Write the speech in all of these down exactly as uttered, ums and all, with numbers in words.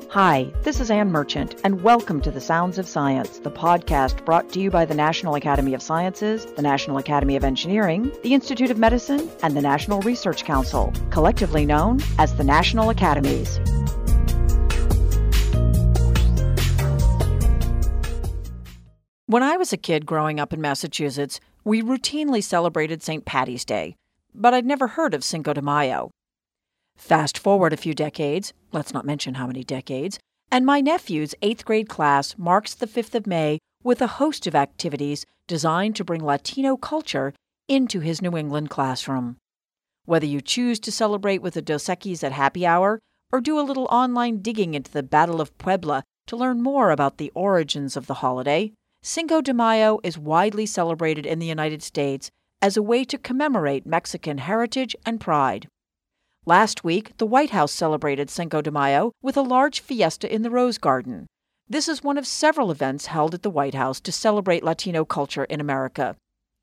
Hi, this is Ann Merchant, and welcome to The Sounds of Science, the podcast brought to you by the National Academy of Sciences, the National Academy of Engineering, the Institute of Medicine, and the National Research Council, collectively known as the National Academies. When I was a kid growing up in Massachusetts, we routinely celebrated Saint Patty's Day, but I'd never heard of Cinco de Mayo. Fast forward a few decades, let's not mention how many decades, and my nephew's eighth grade class marks the fifth of May with a host of activities designed to bring Latino culture into his New England classroom. Whether you choose to celebrate with the Dos Equis at happy hour or do a little online digging into the Battle of Puebla to learn more about the origins of the holiday, Cinco de Mayo is widely celebrated in the United States as a way to commemorate Mexican heritage and pride. Last week, the White House celebrated Cinco de Mayo with a large fiesta in the Rose Garden. This is one of several events held at the White House to celebrate Latino culture in America.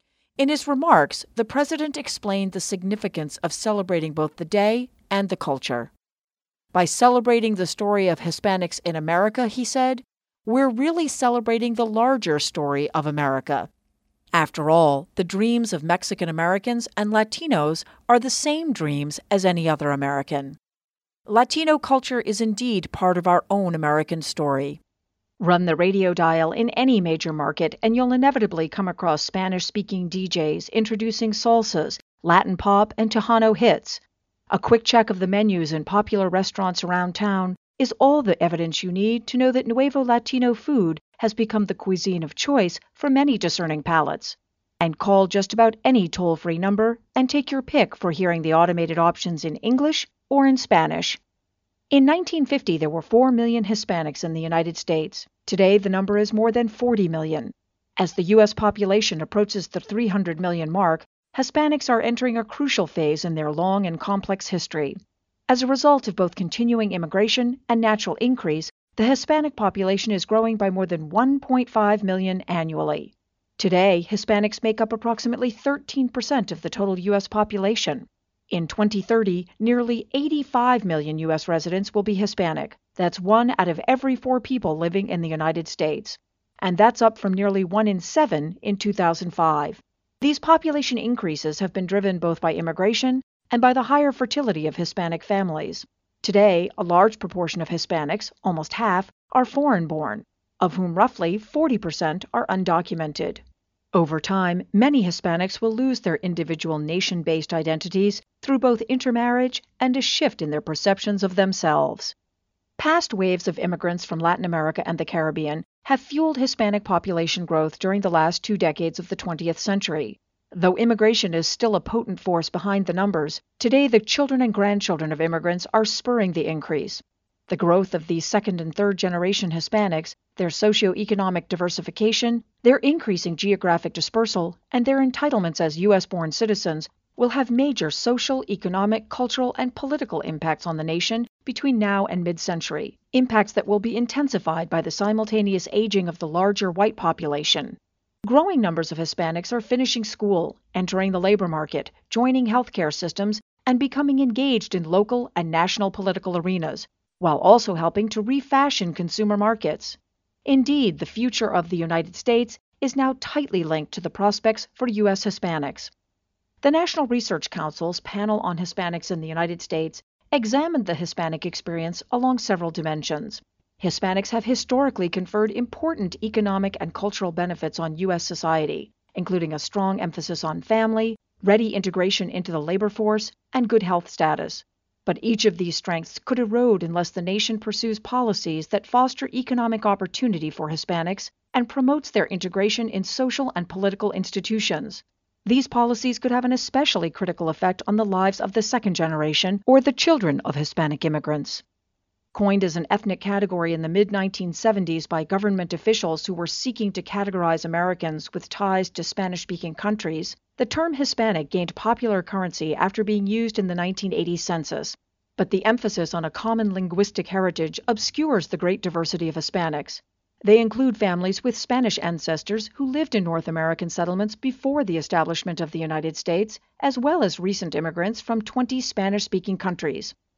In his remarks, the president explained the significance of celebrating both the day and the culture. By celebrating the story of Hispanics in America, he said, we're really celebrating the larger story of America. After all, the dreams of Mexican Americans and Latinos are the same dreams as any other American. Latino culture is indeed part of our own American story. Run the radio dial in any major market and you'll inevitably come across Spanish-speaking D Js introducing salsas, Latin pop, and Tejano hits. A quick check of the menus in popular restaurants around town is all the evidence you need to know that Nuevo Latino food has become the cuisine of choice for many discerning palates. And call just about any toll-free number and take your pick for hearing the automated options in English or in Spanish. In nineteen fifty, there were four million Hispanics in the United States. Today, the number is more than forty million. As the U S population approaches the three hundred million mark, Hispanics are entering a crucial phase in their long and complex history. As a result of both continuing immigration and natural increase, the Hispanic population is growing by more than one point five million annually. Today, Hispanics make up approximately thirteen percent of the total U S population. In twenty thirty, nearly eighty-five million U S residents will be Hispanic. That's one out of every four people living in the United States. And that's up from nearly one in seven in two thousand five. These population increases have been driven both by immigration and by the higher fertility of Hispanic families. Today, a large proportion of Hispanics, almost half, are foreign-born, of whom roughly forty percent are undocumented. Over time, many Hispanics will lose their individual nation-based identities through both intermarriage and a shift in their perceptions of themselves. Past waves of immigrants from Latin America and the Caribbean have fueled Hispanic population growth during the last two decades of the twentieth century. Though immigration is still a potent force behind the numbers, today the children and grandchildren of immigrants are spurring the increase. The growth of these second and third generation Hispanics, their socioeconomic diversification, their increasing geographic dispersal, and their entitlements as U S-born citizens will have major social, economic, cultural, and political impacts on the nation between now and mid-century, impacts that will be intensified by the simultaneous aging of the larger white population. Growing numbers of Hispanics are finishing school, entering the labor market, joining healthcare systems, and becoming engaged in local and national political arenas, while also helping to refashion consumer markets. Indeed, the future of the United States is now tightly linked to the prospects for U S Hispanics. The National Research Council's panel on Hispanics in the United States examined the Hispanic experience along several dimensions. Hispanics have historically conferred important economic and cultural benefits on U S society, including a strong emphasis on family, ready integration into the labor force, and good health status. But each of these strengths could erode unless the nation pursues policies that foster economic opportunity for Hispanics and promotes their integration in social and political institutions. These policies could have an especially critical effect on the lives of the second generation or the children of Hispanic immigrants. Coined as an ethnic category in the mid nineteen seventies by government officials who were seeking to categorize Americans with ties to Spanish-speaking countries, the term Hispanic gained popular currency after being used in the nineteen eighty census. But the emphasis on a common linguistic heritage obscures the great diversity of Hispanics. They include families with Spanish ancestors who lived in North American settlements before the establishment of the United States, as well as recent immigrants from twenty Spanish-speaking countries.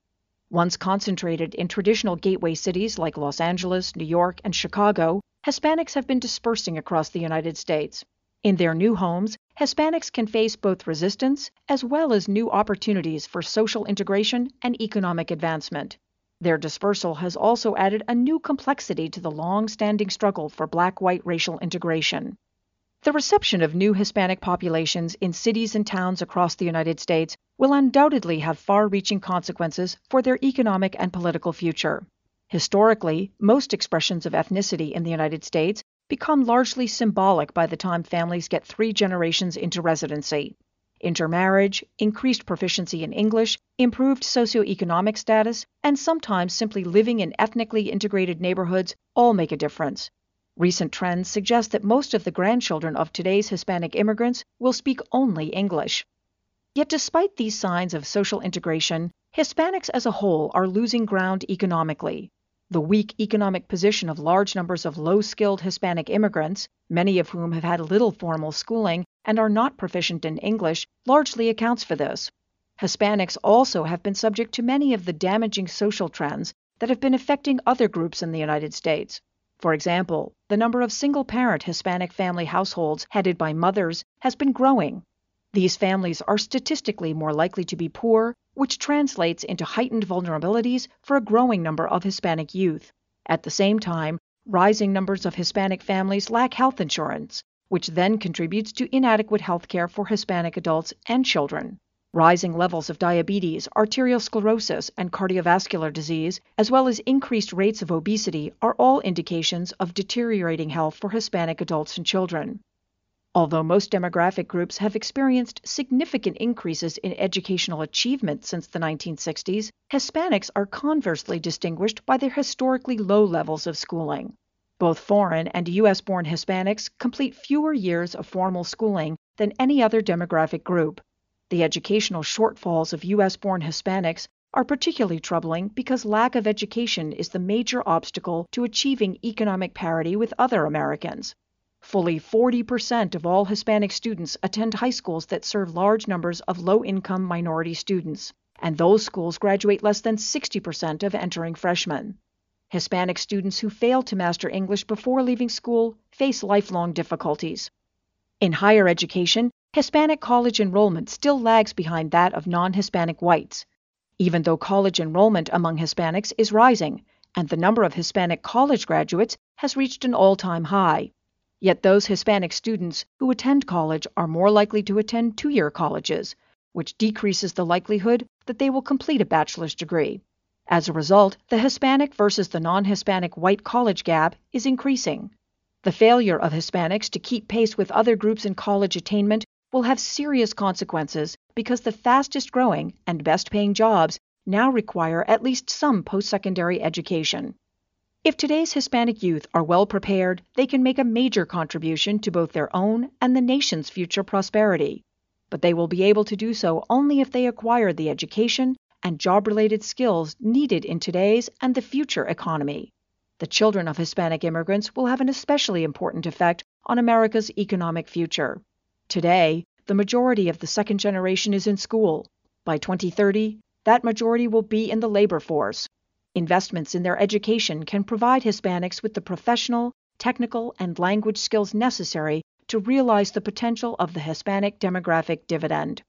Once concentrated in traditional gateway cities like Los Angeles, New York, and Chicago, Hispanics have been dispersing across the United States. In their new homes, Hispanics can face both resistance as well as new opportunities for social integration and economic advancement. Their dispersal has also added a new complexity to the long-standing struggle for Black-white racial integration. The reception of new Hispanic populations in cities and towns across the United States will undoubtedly have far-reaching consequences for their economic and political future. Historically, most expressions of ethnicity in the United States become largely symbolic by the time families get three generations into residency. Intermarriage, increased proficiency in English, improved socioeconomic status, and sometimes simply living in ethnically integrated neighborhoods all make a difference. Recent trends suggest that most of the grandchildren of today's Hispanic immigrants will speak only English. Yet despite these signs of social integration, Hispanics as a whole are losing ground economically. The weak economic position of large numbers of low-skilled Hispanic immigrants, many of whom have had little formal schooling and are not proficient in English, largely accounts for this. Hispanics also have been subject to many of the damaging social trends that have been affecting other groups in the United States. For example, the number of single-parent Hispanic family households headed by mothers has been growing. These families are statistically more likely to be poor, which translates into heightened vulnerabilities for a growing number of Hispanic youth. At the same time, rising numbers of Hispanic families lack health insurance, which then contributes to inadequate health care for Hispanic adults and children. Rising levels of diabetes, arterial sclerosis, and cardiovascular disease, as well as increased rates of obesity, are all indications of deteriorating health for Hispanic adults and children. Although most demographic groups have experienced significant increases in educational achievement since the nineteen sixties, Hispanics are conversely distinguished by their historically low levels of schooling. Both foreign and U S-born Hispanics complete fewer years of formal schooling than any other demographic group. The educational shortfalls of U S-born Hispanics are particularly troubling because lack of education is the major obstacle to achieving economic parity with other Americans. Fully forty percent of all Hispanic students attend high schools that serve large numbers of low-income minority students, and those schools graduate less than sixty percent of entering freshmen. Hispanic students who fail to master English before leaving school face lifelong difficulties. In higher education, Hispanic college enrollment still lags behind that of non-Hispanic whites. Even though college enrollment among Hispanics is rising, and the number of Hispanic college graduates has reached an all-time high. Yet those Hispanic students who attend college are more likely to attend two-year colleges, which decreases the likelihood that they will complete a bachelor's degree. As a result, the Hispanic versus the non-Hispanic white college gap is increasing. The failure of Hispanics to keep pace with other groups in college attainment will have serious consequences because the fastest-growing and best-paying jobs now require at least some post-secondary education. If today's Hispanic youth are well prepared, they can make a major contribution to both their own and the nation's future prosperity. But they will be able to do so only if they acquire the education and job-related skills needed in today's and the future economy. The children of Hispanic immigrants will have an especially important effect on America's economic future. Today, the majority of the second generation is in school. By twenty thirty, that majority will be in the labor force. Investments in their education can provide Hispanics with the professional, technical, and language skills necessary to realize the potential of the Hispanic demographic dividend.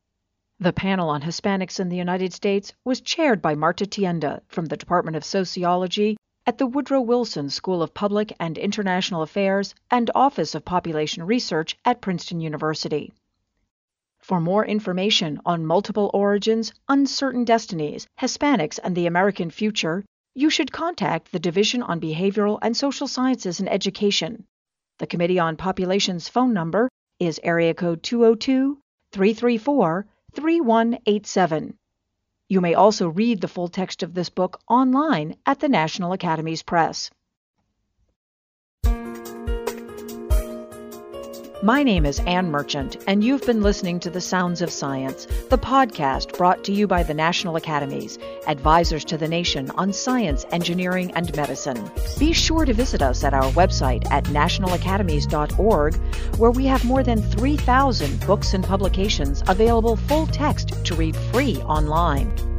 The panel on Hispanics in the United States was chaired by Marta Tienda from the Department of Sociology at the Woodrow Wilson School of Public and International Affairs and Office of Population Research at Princeton University. For more information on multiple origins, uncertain destinies, Hispanics, and the American future, you should contact the Division on Behavioral and Social Sciences and Education. The Committee on Population's phone number is area code two oh two, three three four, three one eight seven. You may also read the full text of this book online at the National Academies Press. My name is Anne Merchant, and you've been listening to The Sounds of Science, the podcast brought to you by the National Academies, advisors to the nation on science, engineering, and medicine. Be sure to visit us at our website at national academies dot org, where we have more than three thousand books and publications available full text to read free online.